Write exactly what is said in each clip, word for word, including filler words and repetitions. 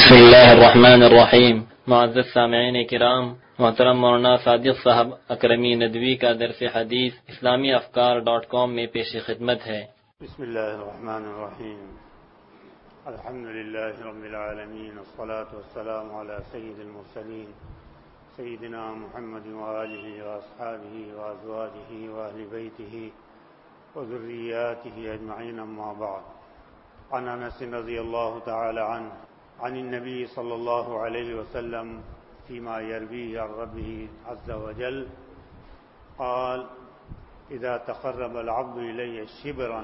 بسم اللہ الرحمن الرحیم۔ معزز سامعین کرام، محترم مولانا صادق صاحب اکرمی ندوی کا درس حدیث اسلامی افکار ڈاٹ کام میں پیش خدمت ہے۔ بسم اللہ الرحمن الرحیم۔ الحمد للہ رب العالمین، والصلاة والسلام علی سید المرسلین سیدنا محمد وآلہ واصحابہ وازواجہ واہل بیتہ وذریاتہ اجمعین، اما بعد۔ عن انس رضی اللہ تعالی عنہ عن النبی صلی اللہ علیہ وسلم فيما يرويه عن ربه عز وجل قال: إذا تقرب العبد إلي شبرا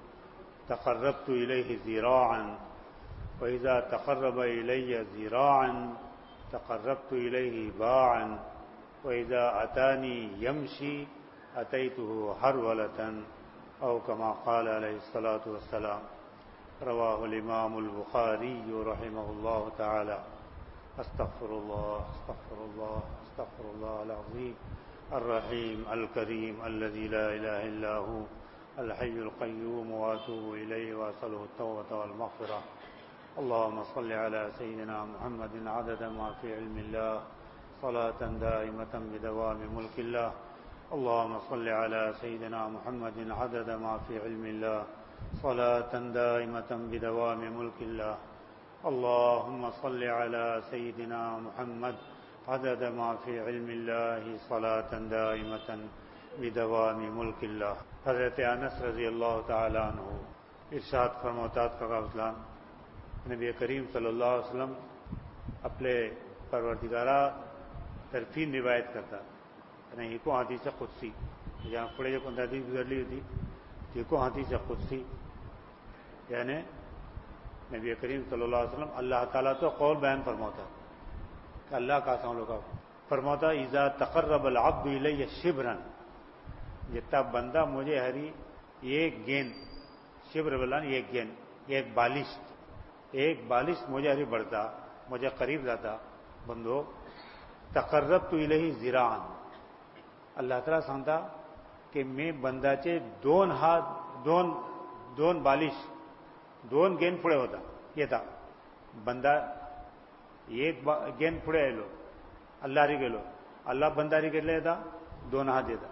تقربت إليه ذراعا، وإذا تقرب إلي ذراعا تقربت إليه باعا، وإذا أتاني يمشي أتيته هرولة، أو كما قال عليه الصلاة والسلام۔ رواه الإمام البخاري رحمه الله تعالى۔ استغفر الله استغفر الله استغفر الله العظيم الرحيم الكريم الذي لا إله إلا هو الحي القيوم، وأتوب إليه وأسأله التوبة والمغفرة۔ اللهم صل على سيدنا محمد عدد ما في علم الله صلاة دائمة بدوام ملك الله۔ اللهم صل على سيدنا محمد عدد ما في علم الله صلاة دائمة بدوام ملك الله۔ اللهم صل على سيدنا محمد عدد ما في علم الله صلاة دائمة بدوام ملك الله۔ حضرت انس رضی اللہ تعالی عنہ ارشاد فرماتا تھا، نبی کریم صلی اللہ علیہ وسلم اپنے پروردگارہ طرفین روایت کرتا، یعنی کو حدیث قدسی جہاں پڑے جو حدیث گزر لی ہوتی یہ کو حدیث قدسی، یعنی نبی کریم صلی اللہ علیہ وسلم اللہ تعالیٰ تو قول بیان فرماتا کہ اللہ کا سامنے کا فرماتا اذا تقرب العبد الی شبرا، جتنا بندہ مجھے ہری ایک گیند، شبر بلان ایک گیند، ایک بالش، ایک بالش مجھے ہری بڑھتا، مجھے قریب جاتا بندو، تقربت الیہ ذراعا، اللہ تعالیٰ سانتا کہ میں بندہ چے دون ہاتھ دون دون بالش دون گیند پڑے ہوتا، یہ تھا بندہ ایک گیند پڑے لو اللہ ری گلو، اللہ بندہ ری گلے تھا دون ہاتھ دیتا،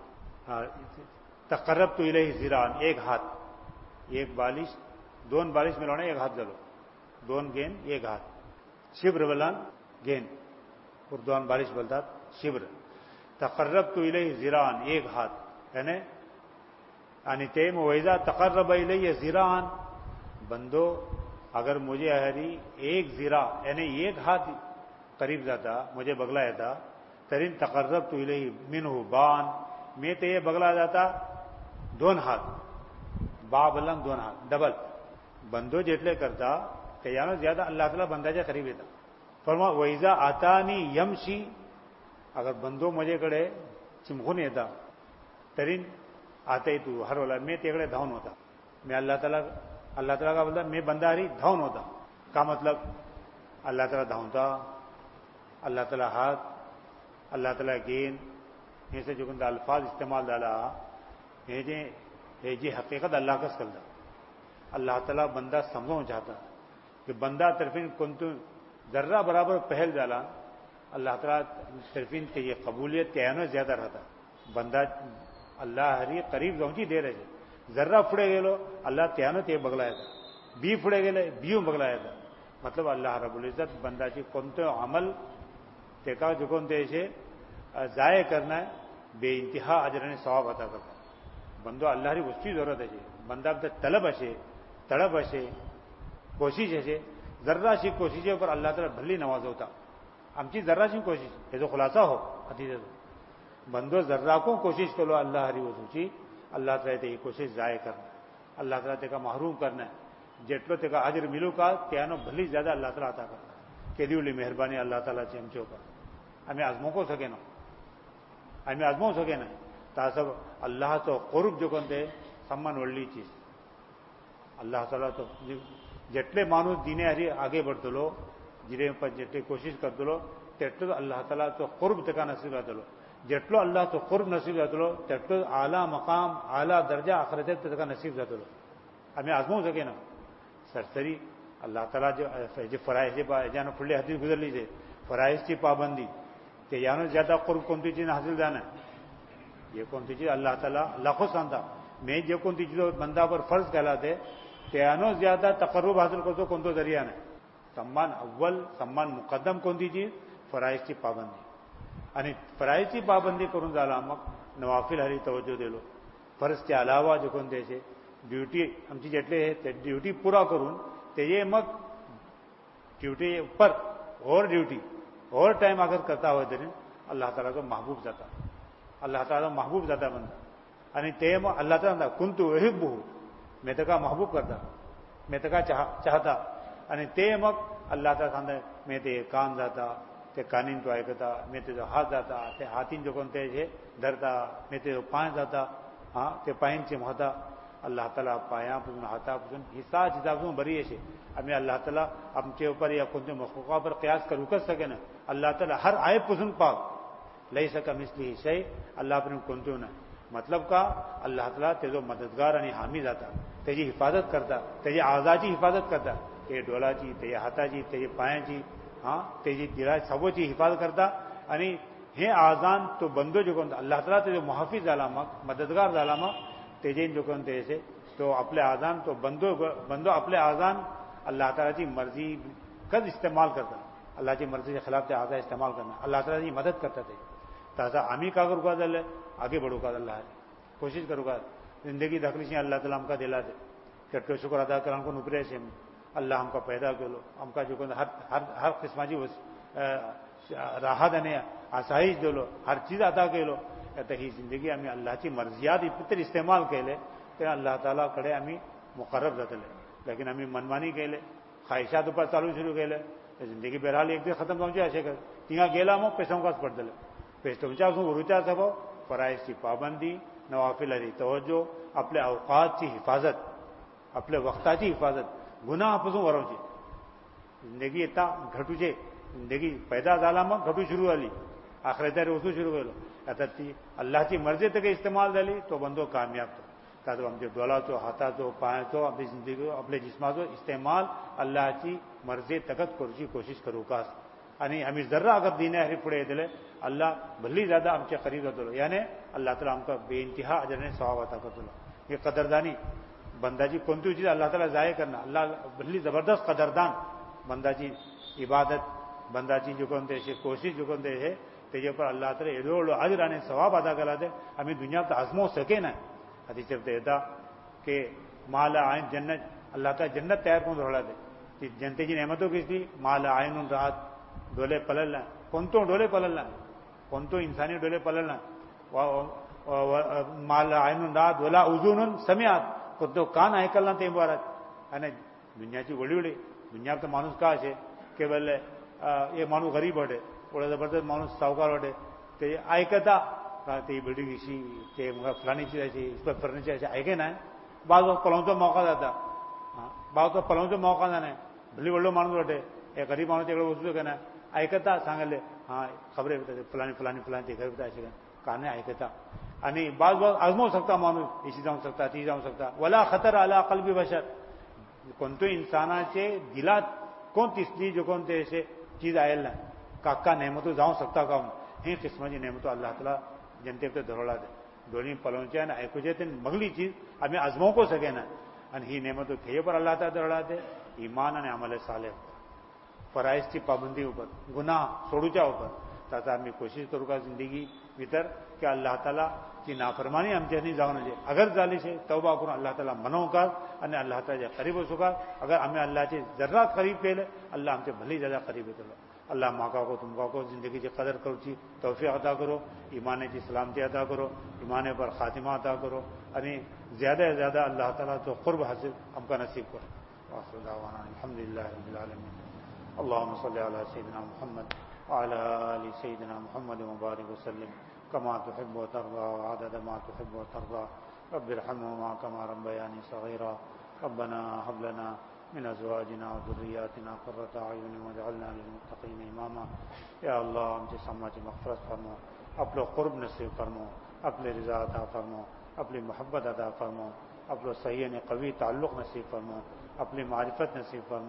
تقرب تو الیہ ذراعا، ایک ہاتھ ایک بالش، دون بالش ملانا ایک ہاتھ گلو، دون گیند ایک ہاتھ، شبر بلان گیند اور دون بالش بلتا شبر، تقرب تو الیہ ذراعا ایک ہاتھ، یعنی یعنی تیم ویزا تقرب الیہ ذراعا، بندو اگر مجھے ہری ایک ذراع یعنی ایک ہاتھ قریب جاتا مجھے بگلا جاتا، ترین تقرب تو الیہ منہ بان، میں تو یہ بگلا جاتا دون ہاتھ، با بلن دون ہاتھ ڈبل، بندو جتلے کرتا کہ یعنی زیادہ اللہ تعالیٰ بندہ جا قریب تھا۔ فرما ویزا آتانی یمشی، اگر بندو مجھے کڑے چمخون تھا، ترین آتے تو ہر والا میں تیکڑے دھون ہوتا، میں اللہ تعالیٰ اللہ تعالیٰ کا بولتا میں بندہ ہری دھون ہوتا، کا مطلب اللہ تعالیٰ دھونتا، اللہ تعالیٰ ہاتھ، اللہ تعالیٰ گین، ایسے جو کندہ الفاظ استعمال ڈالا ہے جی حقیقت اللہ کا سکلتا، اللہ تعالیٰ بندہ سمجھو چاہتا کہ بندہ طرفین کنتو ذرہ برابر پہل ڈالا، اللہ تعالیٰ طرفین کے یہ قبولیت کے اینو زیادہ رہتا، بندہ اللہ ہری قریب پہنچی دے رہے ذرہ پھڑے گئے اللہ تیانو تے بگلایا تھا، بی پھڑے گئے بیوں بگلایا تھا، مطلب اللہ رب العزت بندہ چی کنتو عمل تیکا جو کنتے اسے ضائع کرنا ہے بے انتہا اجرن ثواب عطا کرتا، بندو اللہ ری اس کی ضرورت ہے، بندہ اب طلب ہے تڑپ ہے کوشش ہے، ذرہ سی کوشش ہے اوپر اللہ تعالیٰ بھلی نواز ہوتا، ہم چیز ذرہ سی کوشش یہ تو خلاصہ ہو حدیث بندو ذرہ کو کوشش کرو اللہ ہری وہ سوچی اللہ تعالیٰ تے کوشش ضائع کرنا ہے، اللہ تعالیٰ تے کا محروم کرنا ہے، جتلو تے کا اجر ملو کا تیانو بھلی زیادہ اللہ تعالیٰ عطا کرنا ہے، کہ دیولی مہربانی اللہ تعالیٰ چمچو کا ہمیں آزموں کو سکے نا ہمیں آزموں سکے نا تا سب اللہ تو قرب جو کنتے سمان وڑلی چیز، اللہ تعالیٰ تو جتلے مانو دینے ہری آگے بڑھ دلو جنہیں پر جتنے کوشش کر دلو تیٹلو اللہ تعالیٰ تو قرب تکا نصیب کر دلو، جتلو اللہ تو قرب نصیب جاتلو تیٹلو اعلیٰ مقام اعلیٰ درجہ آخرت تک نصیب جاتلو، ہمیں آزموں سکے نا سرسری اللہ تعالیٰ جو فرائض جانا پھلے حدیث گزر لیجیے فرائض کی پابندی تے یانو زیادہ قرب کونتی چیز حاصل جانا یہ کونتی چیز اللہ تعالیٰ لاکھوں سانتا میں جو کونتی چیز بندہ پر فرض کہلاتے تیانو زیادہ تقرب حاصل کرتو کون تو ذریعہ نے سمان اول سمان مقدم کونتی چیز فرائض کی پابندی आणि फराळीची पाबंदी करून झाला मग नवाफिल हरी तवज्जो दिलो फर्जच्या अलावा जो कोण द्यायचे ड्युटी आमची जेटले ते ड्युटी पुरा करून ते मग ड्युटी ऊपर और ड्युटी और टाइम अगर करता हुआ तरी अल्लाह ताला को महबूब जाता अल्लाह ताला महबूब जाता बंदा आणि ते मग अल्लाह ताला कुंतु युहिब्बुहु मैं तो का महबूब करता मैं तो का चाहता आणि ते मग अल्लाह ताला सांगता मैं ते कान जाता ते कानीन तो ऐकता मी ते हात जाता ते हातीन जो कोणते हे धरता मी ते पाय जाता हा ते पायांचे होता अल्लाह ताला पायापासून हातापासून हिस्सा जितापासून बरी असे आम्ही अल्लाह ताला आमचे ऊपर या कोणत्या मखलूका पर कयास करूकच सके ना अल्लाह ताला हर आयेपासून पाक लई सका मिसली शै अल्लाह पण कोणतो ना मतलब का अल्लाह ताला ते जो मदतगार आणि हामी जाता त्याची हिफाजत करता त्याची आजाची हिफाजत करता ते डोलाची ते हाताची ते पायाची हां त्याची दिला सबोची हिफाजत करता आणि हे आजान तो बंदो जो कोण अल्लाह ताला ते जो मुहाफिज झाला मग मदतगार झाला मग तेजे जो कोण ते तो आपले आजान तो बंदो बंदो आपले आजान अल्लाह तालाची मर्जी कद इस्तेमाल करता अल्लाहची मर्जीच्या खिलाफ ते आजा इस्तेमाल करना अल्लाह तालाची मदद करता ते तसा आम्ही का करू का झालं आगे बढ़ू का अल्लाह कोशिश करू का जिंदगी दाखलीशी अल्लाह ताला हमका दिला दे चटको शुक्र अदा करा को नुकरे से अल्लाह हमका पैदा केलो हमका जो कोण हर हर हर किस्माची राहत आणि आसाईश दिलो हर चीज अदा केलो आता ही जिंदगी आम्ही अल्लाहची मर्जियात इतर इस्तेमाल केले ते अल्लाह ताला कडे आम्ही मुकर्रब जातले लेकिन आम्ही मनमानी केले ख्वाहिशात ऊपर चालू सुरू केले जिंदगी बहरहाल एक दिन खत्म जाऊची असे कर तिंगा गेला मग पेसोंकाच पडतले पेसोंच्या उरुच्या सबो फराइजची पाबंदी नवाफिल हरी तवज्जो आपल्या अवकातची हिफाजत आपल्या वक्ताची हिफाजत गुन्हापासून वरवची जिंदगी येता घटूचे जिंदगी पैदा झाला मग घटू सुरू झाली आखरेदारी वस्तू सुरू केलो आता ती अल्लाहची मर्जी तर काही इस्तेमाल झाली तो बंदो कामयाब तो ताजो आमचे डोलाचो हाताचो पायाचो आपली जिंदगी आपल्या जिस्माचो इस्तेमाल अल्लाहची मर्जी तकत करूची कोशिश करू का आणि आम्ही जरा अगर दिने हरी पुढे येतले अल्लाह भल्ली ज्यादा आमच्या करीब जातलो याने अल्लाह ताला आमका बेइंतिहा अजरने सवाब अता करतलो हे कदरदानी बंदाची कोणती चीज अल्लाह ताला जाय करना अल्लाह भल्ली जबरदस्त कदरदान बंदाची इबादत बंदाची जो कोणते कोशिश जो कोणते हे त्याच्या पर अल्लाह ताला एडो अजर आणि सवाब अदा करा दे आम्ही दुनियात आजमो सके ना हदीस ते येता की माला आयन जन्नत अल्लाह ताला जन्नत तयार करून राहिला दे ती जनतेची नेमतो किसली माला आयनून राहत डोले पललना कोणतो डोले पललना कोणतो इंसानी डोले पललना माला आयनून राहत वला उजूनून समियात कोणतो कान ऐकलना ते मुबारक आणि दुनियाची वडीवडी दुनियात माणूस का असे केवळ हे माणूस गरीब वाटे थोडा जबरदस्त माणूस सावकार वाटे ते ऐकता का ते बिल्डिंग अशी ते मग फलाणीची अशी फर्निचर अशी ऐके नाही बाज पलवचा मौका जाता बाजूचा पलवचा मौका नाही भली वडलो माणूस वाटे हे गरीब माणूस तिकडे वस्तू का नाही ऐकता सांगले हां खबरे फलाणी फलाणी फलाणी ते गरीब असे का नाही ऐकता आणि बाज बाज आजमावू शकता माणूस इशी जाऊ शकता ती जाऊ शकता वला खतर आला कल्बी बशर कोणतो इंसानाचे दिलात कोण तिसली जो कोणते असे चीज आयल ना काका नेमतो जाऊ शकता का हे किस्माची नेमतो अल्लाह ताला जनतेकडे धरवला दे दोन्ही पलवचे आणि ऐकूचे ते मगली चीज आम्ही आजमावू सके ना आणि ही नेमतो ध्येय पर अल्लाह ताला धरवला दे ईमान आणि अमल सालेह फराइजची पाबंदी ऊपर गुन्हा सोडूच्या ऊपर त्याचा आम्ही कोशिश करू का जिंदगी भीतर की अल्लाह ताला ची नाफरमानी आमच्यानी जाऊ नये अगर झाली शे तौबा करून अल्लाह ताला मनवू का आणि अल्लाह ताला करीब असू का अगर आम्ही अल्लाहचे जरा करीब केले अल्लाह आमचे भली ज्यादा करीब येतो अल्लाह माका को तुमका को जिंदगी की कदर करूची तौफीक अता करो ईमाने की सलामती अता करो ईमाने पर खातिमा अता करो आणि ज्यादा से ज्यादा अल्लाह ताला तो कुर्ब हासिल हमका नसीब करो आखिर दावाना अल्हम्दुलिल्लाह रब्बिल आलमीन اللهم صل على سيدنا محمد وعلى آل سيدنا محمد وبارك وسلم كما تحب وترضى وعدد ما تحب وترضى رب ارحمهما كما ربياني صغيرا ربنا هب لنا من ازواجنا وذرياتنا قرة اعين واجعلنا للمتقين اماما یا اللہ ہم سے سماج مغفرت فرمو اپنے قرب نصیب فرمو اپنے رضا عطا فرمو اپنی محبت عطا فرمو اپنے صحیح قوی تعلق نصیب فرمو اپنی معرفت نصیب فرمو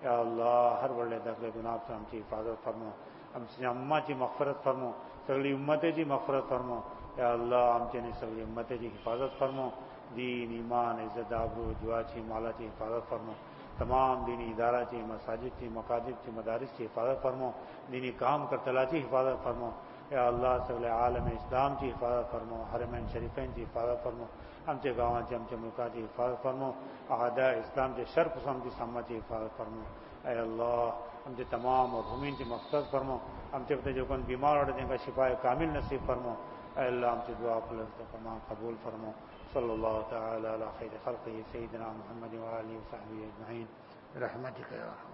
یا اللہ ہر بڑے دخل گناہ سے ہم کی حفاظت فرمو، ہم سے اماں کی مغفرت فرمو، سگلی امت کی مغفرت فرمو، یا اللہ ہم چنی سگلی امت کی حفاظت فرمو، دین ایمان عزت آبرو دعا چی مالا چی حفاظت فرمو، تمام دینی ادارہ چی مساجد چی مقاصد چی مدارس کی حفاظت فرمو، دینی کام کرتلا چی حفاظت فرمو، یا اللہ سگل عالم اسلام کی حفاظت فرمو، حرمین شریفین کی حفاظت فرمو، ہم چے گاواں چے ہم چے ملکا کی حفاظت فرمو، اعداء اسلام کے شر قسم کی سما کی حفاظت فرمو، اے اللہ ہم سے تمام مرحومین کی مقصد فرمو، ہم سے جو کون بیمار اور جن کا شفا کامل نصیب فرمو، اے اللہ ہم سے دعا تمام قبول فرمو، صلی اللہ تعالی علی خیر خلقہ سیدنا محمد و آلہ و صحبہ اجمعین برحمتک یا ارحم